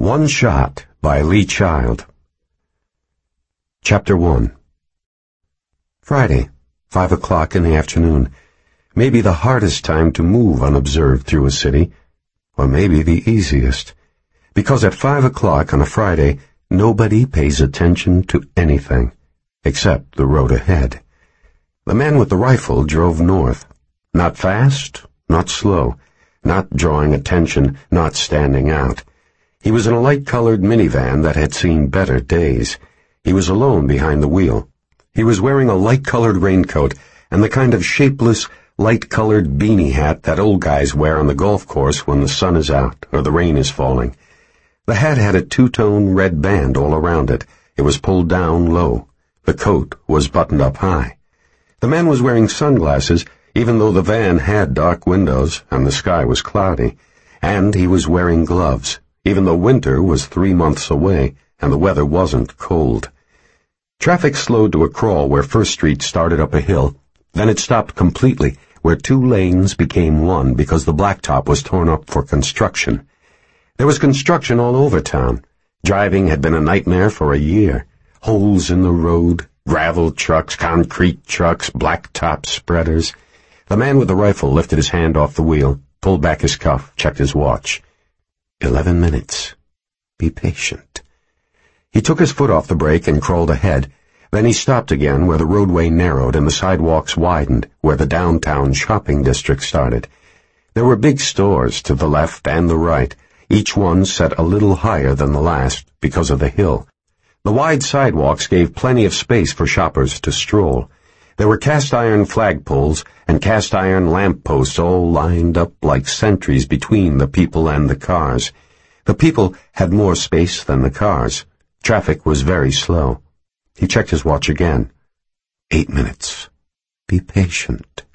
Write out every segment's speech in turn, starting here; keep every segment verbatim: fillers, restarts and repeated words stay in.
One Shot by Lee Child. Chapter one. Friday, five o'clock in the afternoon. Maybe the hardest time to move unobserved through a city, or maybe the easiest. Because at five o'clock on a Friday, nobody pays attention to anything, except the road ahead. The man with the rifle drove north. Not fast, not slow, not drawing attention, not standing out. He was in a light-colored minivan that had seen better days. He was alone behind the wheel. He was wearing a light-colored raincoat and the kind of shapeless, light-colored beanie hat that old guys wear on the golf course when the sun is out or the rain is falling. The hat had a two-tone red band all around it. It was pulled down low. The coat was buttoned up high. The man was wearing sunglasses, even though the van had dark windows and the sky was cloudy. And he was wearing gloves, even though winter was three months away and the weather wasn't cold. Traffic slowed to a crawl where First Street started up a hill. Then it stopped completely, where two lanes became one because the blacktop was torn up for construction. There was construction all over town. Driving had been a nightmare for a year. Holes in the road, gravel trucks, concrete trucks, blacktop spreaders. The man with the rifle lifted his hand off the wheel, pulled back his cuff, checked his watch. Eleven minutes. Be patient. He took his foot off the brake and crawled ahead. Then he stopped again where the roadway narrowed and the sidewalks widened, where the downtown shopping district started. There were big stores to the left and the right, each one set a little higher than the last because of the hill. The wide sidewalks gave plenty of space for shoppers to stroll. There were cast-iron flagpoles and cast-iron lampposts all lined up like sentries between the people and the cars. The people had more space than the cars. Traffic was very slow. He checked his watch again. Eight minutes. Be patient.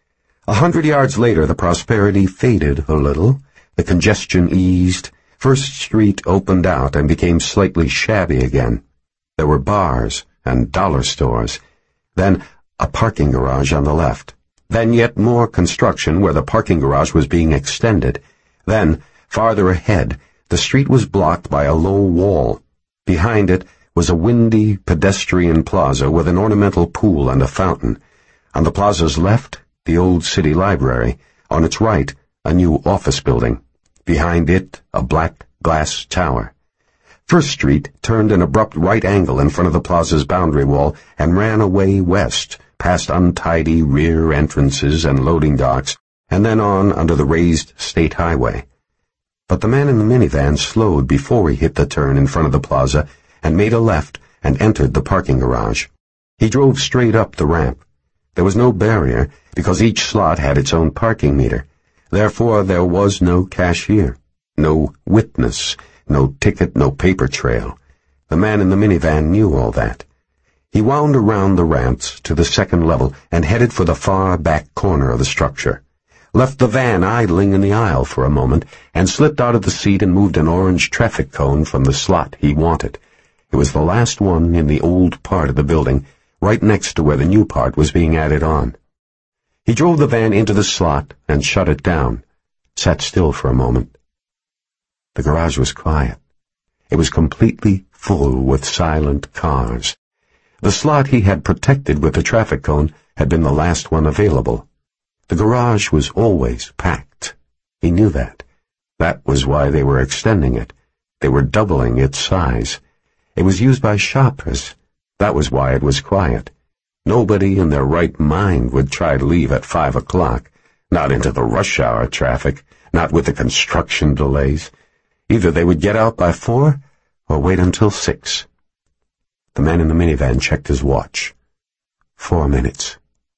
A hundred yards later, the prosperity faded a little. The congestion eased. First Street opened out and became slightly shabby again. There were bars and dollar stores. Then a parking garage on the left. Then yet more construction where the parking garage was being extended. Then, farther ahead, the street was blocked by a low wall. Behind it was a windy pedestrian plaza with an ornamental pool and a fountain. On the plaza's left, the old city library. On its right, a new office building. Behind it, a black glass tower. First Street turned an abrupt right angle in front of the plaza's boundary wall and ran away west, past untidy rear entrances and loading docks, and then on under the raised state highway. But the man in the minivan slowed before he hit the turn in front of the plaza and made a left and entered the parking garage. He drove straight up the ramp. There was no barrier because each slot had its own parking meter. Therefore, there was no cashier, no witness, no ticket, no paper trail. The man in the minivan knew all that. He wound around the ramps to the second level and headed for the far back corner of the structure. Left the van idling in the aisle for a moment and slipped out of the seat and moved an orange traffic cone from the slot he wanted. It was the last one in the old part of the building, right next to where the new part was being added on. He drove the van into the slot and shut it down, sat still for a moment. The garage was quiet. It was completely full with silent cars. The slot he had protected with the traffic cone had been the last one available. The garage was always packed. He knew that. That was why they were extending it. They were doubling its size. It was used by shoppers. That was why it was quiet. Nobody in their right mind would try to leave at five o'clock, not into the rush hour traffic, not with the construction delays. Either they would get out by four or wait until six. The man in the minivan checked his watch. Four minutes.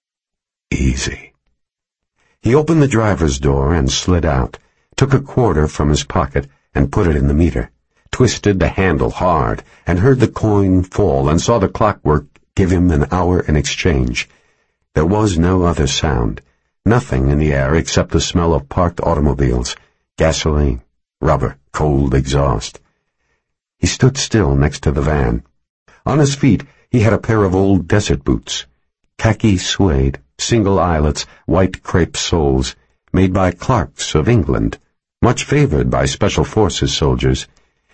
Easy. He opened the driver's door and slid out, took a quarter from his pocket and put it in the meter, twisted the handle hard and heard the coin fall and saw the clockwork give him an hour in exchange. There was no other sound, nothing in the air except the smell of parked automobiles, gasoline, rubber, cold exhaust. He stood still next to the van. On his feet, he had a pair of old desert boots, khaki suede, single eyelets, white crepe soles, made by Clark's of England, much favored by Special Forces soldiers.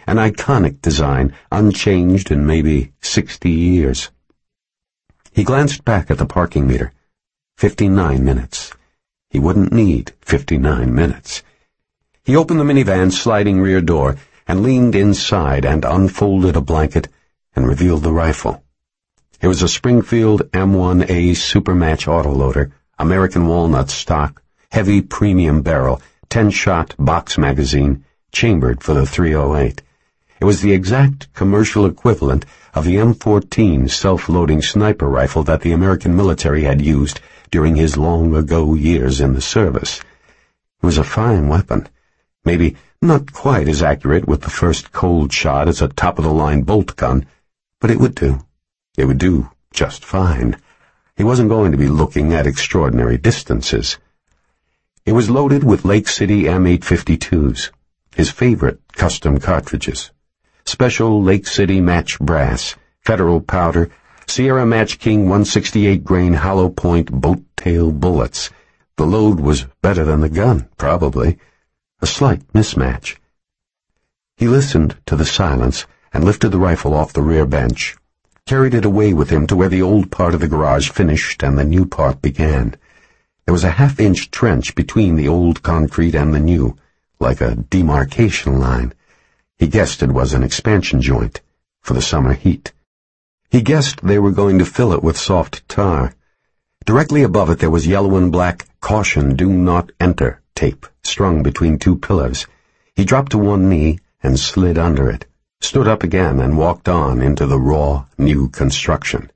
an iconic design, unchanged in maybe sixty years. He glanced back at the parking meter. Fifty-nine minutes. He wouldn't need fifty-nine minutes. He opened the minivan's sliding rear door and leaned inside and unfolded a blanket and revealed the rifle. It was a Springfield M one A Supermatch autoloader, American walnut stock, heavy premium barrel, ten-shot box magazine, chambered for the three oh eight. It was the exact commercial equivalent of the M fourteen self-loading sniper rifle that the American military had used during his long-ago years in the service. It was a fine weapon, maybe not quite as accurate with the first cold shot as a top-of-the-line bolt gun, but it would do. It would do just fine. He wasn't going to be looking at extraordinary distances. It was loaded with Lake City M eight fifty-twos, his favorite custom cartridges. Special Lake City Match brass, Federal powder, Sierra Match King one sixty-eight grain hollow point boat tail bullets. The load was better than the gun, probably. A slight mismatch. He listened to the silence and lifted the rifle off the rear bench, carried it away with him to where the old part of the garage finished and the new part began. There was a half-inch trench between the old concrete and the new, like a demarcation line. He guessed it was an expansion joint for the summer heat. He guessed they were going to fill it with soft tar. Directly above it there was yellow and black "Caution, do not enter" tape strung between two pillars. He dropped to one knee and slid under it, stood up again and walked on into the raw, new construction.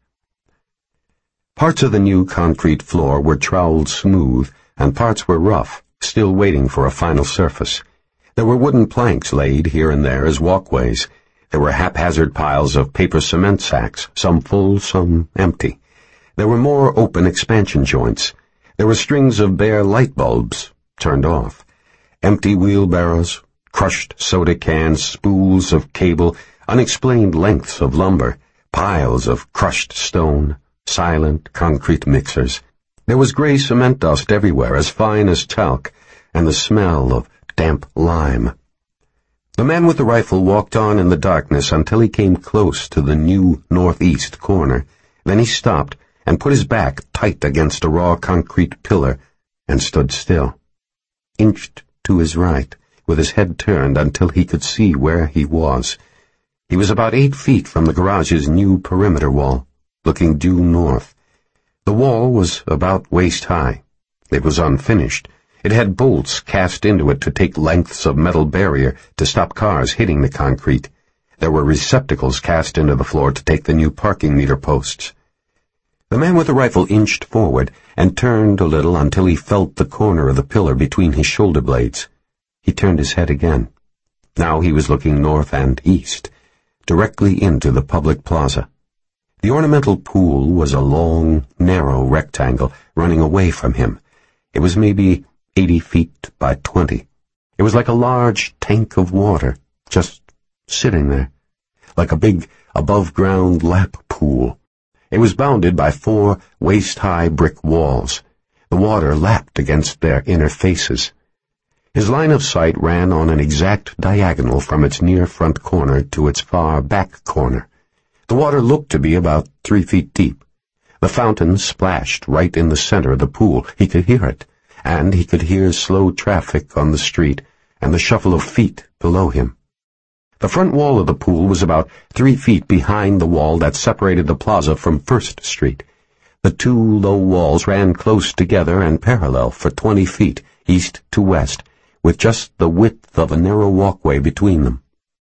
Parts of the new concrete floor were troweled smooth, and parts were rough, still waiting for a final surface. There were wooden planks laid here and there as walkways. There were haphazard piles of paper cement sacks, some full, some empty. There were more open expansion joints. There were strings of bare light bulbs, turned off. Empty wheelbarrows, crushed soda cans, spools of cable, unexplained lengths of lumber, piles of crushed stone, silent concrete mixers. There was gray cement dust everywhere, as fine as talc, and the smell of damp lime. The man with the rifle walked on in the darkness until he came close to the new northeast corner. Then he stopped and put his back tight against a raw concrete pillar and stood still. Inched to his right, with his head turned until he could see where he was. He was about eight feet from the garage's new perimeter wall, looking due north. The wall was about waist high. It was unfinished. It had bolts cast into it to take lengths of metal barrier to stop cars hitting the concrete. There were receptacles cast into the floor to take the new parking meter posts. The man with the rifle inched forward and turned a little until he felt the corner of the pillar between his shoulder blades. He turned his head again. Now he was looking north and east, directly into the public plaza. The ornamental pool was a long, narrow rectangle running away from him. It was maybe eighty feet by twenty. It was like a large tank of water, just sitting there, like a big above-ground lap pool. It was bounded by four waist-high brick walls. The water lapped against their inner faces. His line of sight ran on an exact diagonal from its near front corner to its far back corner. The water looked to be about three feet deep. The fountain splashed right in the center of the pool. He could hear it, and he could hear slow traffic on the street and the shuffle of feet below him. The front wall of the pool was about three feet behind the wall that separated the plaza from First Street. The two low walls ran close together and parallel for twenty feet, east to west, with just the width of a narrow walkway between them.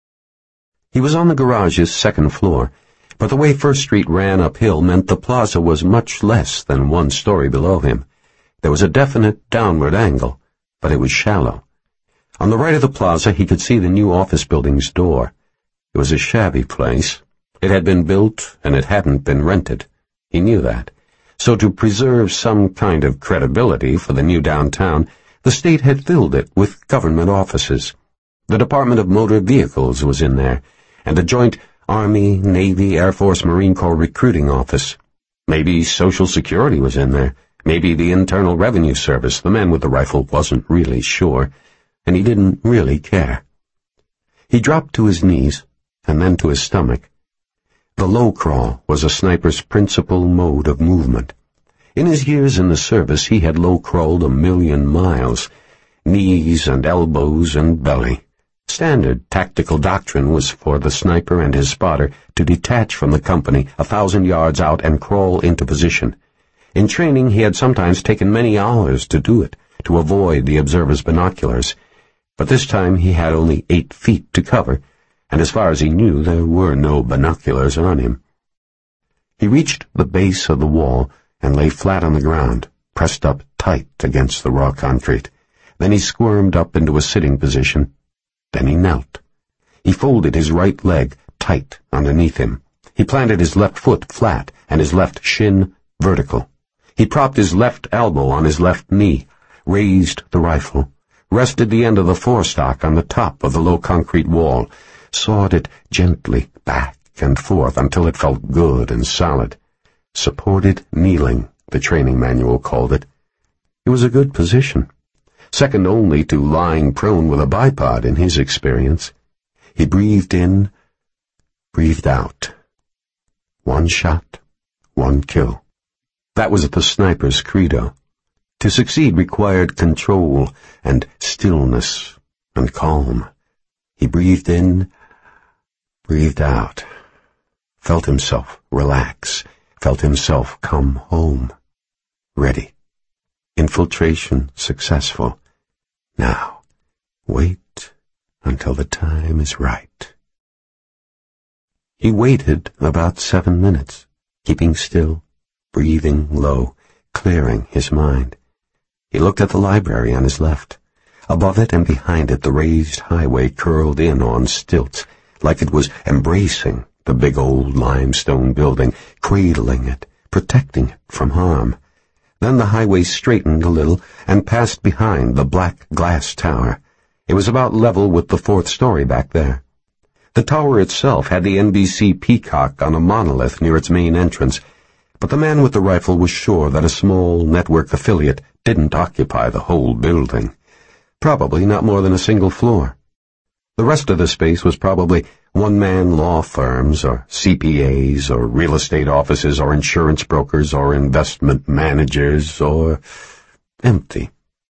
He was on the garage's second floor, but the way First Street ran uphill meant the plaza was much less than one story below him. There was a definite downward angle, but it was shallow. On the right of the plaza he could see the new office building's door. It was a shabby place. It had been built, and it hadn't been rented. He knew that. So to preserve some kind of credibility for the new downtown, the state had filled it with government offices. The Department of Motor Vehicles was in there, and a joint Army, Navy, Air Force, Marine Corps recruiting office. Maybe Social Security was in there. Maybe the Internal Revenue Service. The man with the rifle wasn't really sure, and he didn't really care. He dropped to his knees, and then to his stomach. The low crawl was a sniper's principal mode of movement. In his years in the service, he had low crawled a million miles, knees and elbows and belly. Standard tactical doctrine was for the sniper and his spotter to detach from the company a thousand yards out and crawl into position. In training, he had sometimes taken many hours to do it, to avoid the observer's binoculars. But this time he had only eight feet to cover, and as far as he knew, there were no binoculars on him. He reached the base of the wall and lay flat on the ground, pressed up tight against the raw concrete. Then he squirmed up into a sitting position. Then he knelt. He folded his right leg tight underneath him. He planted his left foot flat and his left shin vertical. He propped his left elbow on his left knee, raised the rifle, rested the end of the forestock on the top of the low concrete wall, sawed it gently back and forth until it felt good and solid. Supported kneeling, the training manual called it. It was a good position, second only to lying prone with a bipod in his experience. He breathed in, breathed out. One shot, one kill. That was the sniper's credo. To succeed required control and stillness and calm. He breathed in, breathed out, felt himself relax, felt himself come home. Ready. Infiltration successful. Now, wait until the time is right. He waited about seven minutes, keeping still, breathing low, clearing his mind. He looked at the library on his left. Above it and behind it the raised highway curled in on stilts, like it was embracing the big old limestone building, cradling it, protecting it from harm. Then the highway straightened a little and passed behind the black glass tower. It was about level with the fourth story back there. The tower itself had the N B C peacock on a monolith near its main entrance, but the man with the rifle was sure that a small network affiliate didn't occupy the whole building. Probably not more than a single floor. The rest of the space was probably one-man law firms or C P As or real estate offices or insurance brokers or investment managers or empty.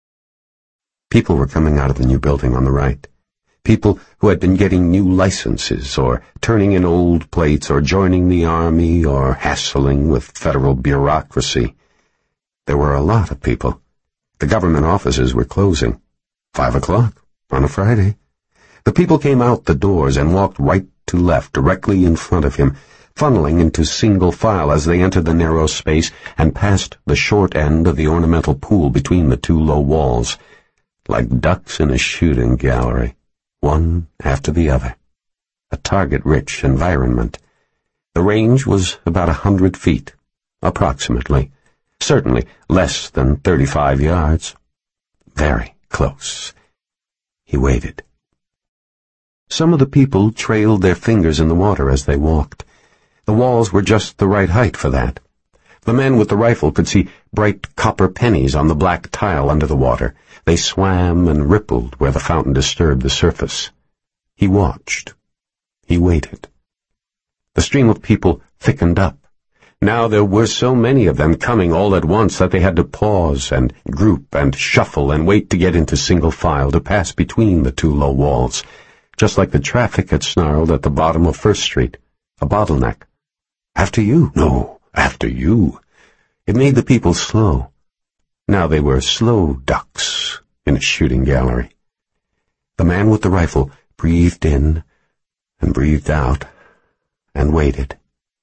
People were coming out of the new building on the right. People who had been getting new licenses or turning in old plates or joining the army or hassling with federal bureaucracy. There were a lot of people. The government offices were closing. Five o'clock on a Friday. The people came out the doors and walked right to left directly in front of him, funneling into single file as they entered the narrow space and passed the short end of the ornamental pool between the two low walls, like ducks in a shooting gallery, one after the other. A target-rich environment. The range was about a hundred feet, approximately. Certainly less than thirty-five yards. Very close. He waited. Some of the people trailed their fingers in the water as they walked. The walls were just the right height for that. The man with the rifle could see bright copper pennies on the black tile under the water. They swam and rippled where the fountain disturbed the surface. He watched. He waited. The stream of people thickened up. Now there were so many of them coming all at once that they had to pause and group and shuffle and wait to get into single file to pass between the two low walls, just like the traffic had snarled at the bottom of First Street, a bottleneck. After you. No, after you. It made the people slow. Now they were slow ducks in a shooting gallery. The man with the rifle breathed in and breathed out and waited.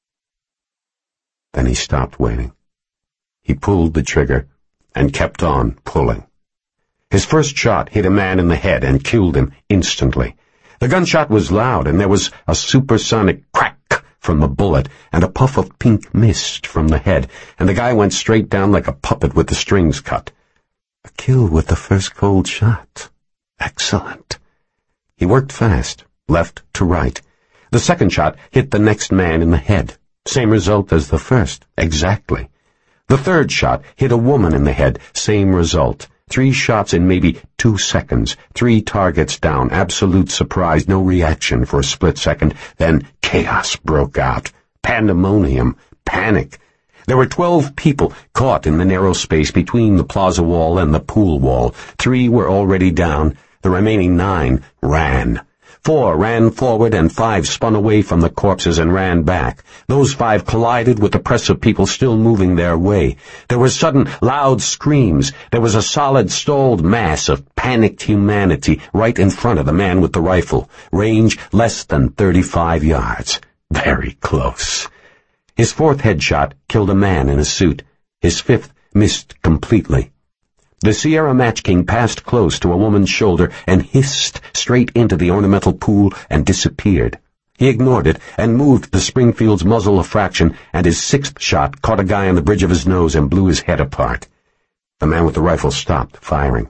Then he stopped waiting. He pulled the trigger and kept on pulling. His first shot hit a man in the head and killed him instantly. The gunshot was loud, and there was a supersonic crack from the bullet and a puff of pink mist from the head, and the guy went straight down like a puppet with the strings cut. A kill with the first cold shot. Excellent. He worked fast, left to right. The second shot hit the next man in the head. Same result as the first, exactly. The third shot hit a woman in the head, same result. Three shots in maybe two seconds. Three targets down. Absolute surprise. No reaction for a split second. Then chaos broke out. Pandemonium. Panic. There were twelve people caught in the narrow space between the plaza wall and the pool wall. Three were already down. The remaining nine ran. Four ran forward and five spun away from the corpses and ran back. Those five collided with the press of people still moving their way. There were sudden, loud screams. There was a solid, stalled mass of panicked humanity right in front of the man with the rifle. Range less than thirty-five yards. Very close. His fourth headshot killed a man in a suit. His fifth missed completely. The Sierra Match King passed close to a woman's shoulder and hissed straight into the ornamental pool and disappeared. He ignored it and moved the Springfield's muzzle a fraction, and his sixth shot caught a guy on the bridge of his nose and blew his head apart. The man with the rifle stopped firing.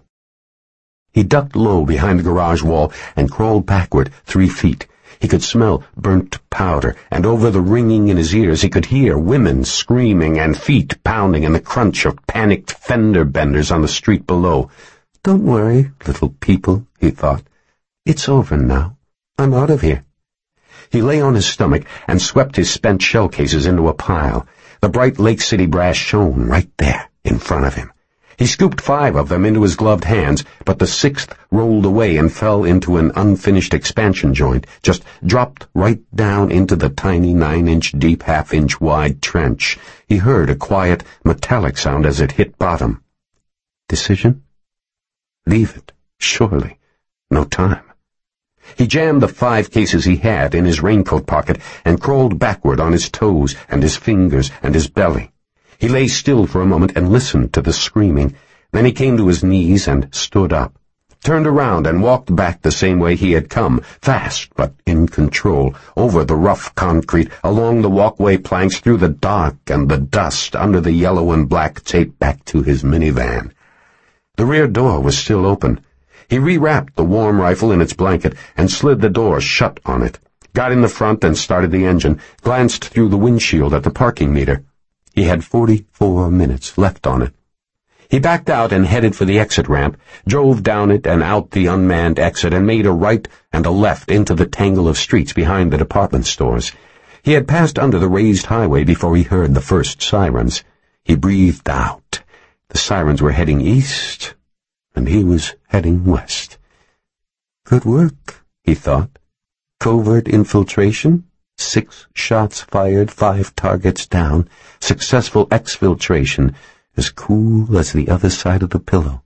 He ducked low behind the garage wall and crawled backward three feet. He could smell burnt powder, and over the ringing in his ears he could hear women screaming and feet pounding and the crunch of panicked fender benders on the street below. "Don't worry, little people," he thought. "It's over now. I'm out of here." He lay on his stomach and swept his spent shell cases into a pile. The bright Lake City brass shone right there in front of him. He scooped five of them into his gloved hands, but the sixth rolled away and fell into an unfinished expansion joint, just dropped right down into the tiny nine-inch deep, half-inch wide trench. He heard a quiet, metallic sound as it hit bottom. Decision? Leave it, surely. No time. He jammed the five cases he had in his raincoat pocket and crawled backward on his toes and his fingers and his belly. He lay still for a moment and listened to the screaming. Then he came to his knees and stood up, turned around and walked back the same way he had come, fast but in control, over the rough concrete, along the walkway planks, through the dark and the dust, under the yellow and black tape, back to his minivan. The rear door was still open. He rewrapped the warm rifle in its blanket and slid the door shut on it, got in the front and started the engine, glanced through the windshield at the parking meter. He had forty-four minutes left on it. He backed out and headed for the exit ramp, drove down it and out the unmanned exit, and made a right and a left into the tangle of streets behind the department stores. He had passed under the raised highway before he heard the first sirens. He breathed out. The sirens were heading east, and he was heading west. Good work, he thought. Covert infiltration? Six shots fired, five targets down. Successful exfiltration, as cool as the other side of the pillow.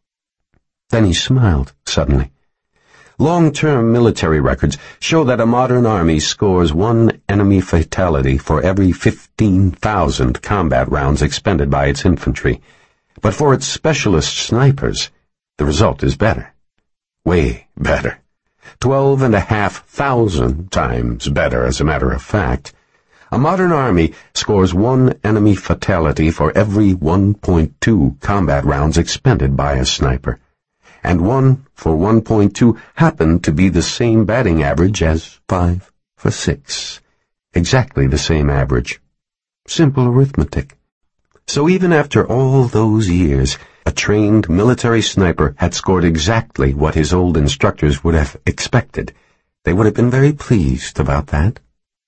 Then he smiled, suddenly. Long-term military records show that a modern army scores one enemy fatality for every fifteen thousand combat rounds expended by its infantry. But for its specialist snipers, the result is better. Way better. Twelve and a half thousand times better, as a matter of fact. A modern army scores one enemy fatality for every one point two combat rounds expended by a sniper. And one for one point two happened to be the same batting average as five for six. Exactly the same average. Simple arithmetic. So even after all those years, a trained military sniper had scored exactly what his old instructors would have expected. They would have been very pleased about that.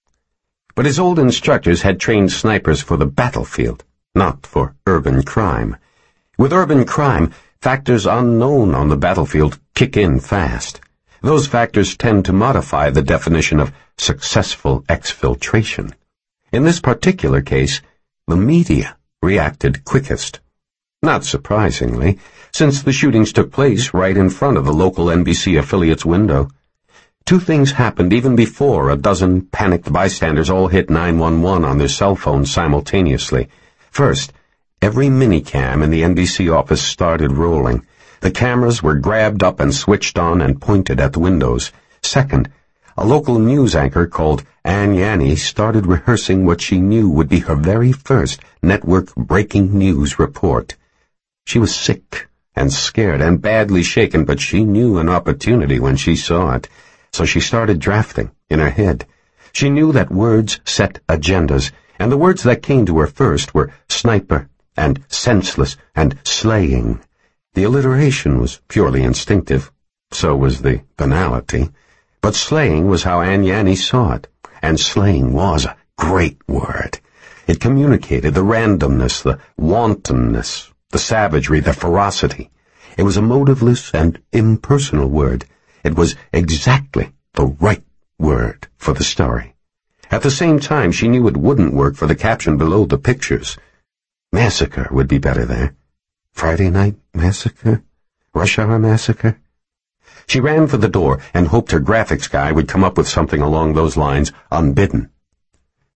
But his old instructors had trained snipers for the battlefield, not for urban crime. With urban crime, factors unknown on the battlefield kick in fast. Those factors tend to modify the definition of successful exfiltration. In this particular case, the media reacted quickest. Not surprisingly, since the shootings took place right in front of the local N B C affiliate's window. Two things happened even before a dozen panicked bystanders all hit nine one one on their cell phones simultaneously. First, every minicam in the N B C office started rolling. The cameras were grabbed up and switched on and pointed at the windows. Second, a local news anchor called Ann Yanni started rehearsing what she knew would be her very first network breaking news report. She was sick and scared and badly shaken, but she knew an opportunity when she saw it. So she started drafting in her head. She knew that words set agendas, and the words that came to her first were sniper and senseless and slaying. The alliteration was purely instinctive, so was the banality, but slaying was how Anne Yanny saw it, and slaying was a great word. It communicated the randomness, the wantonness, the savagery, the ferocity. It was a motiveless and impersonal word. It was exactly the right word for the story. At the same time, she knew it wouldn't work for the caption below the pictures. Massacre would be better there. Friday Night Massacre? Rush Hour Massacre? She ran for the door and hoped her graphics guy would come up with something along those lines unbidden.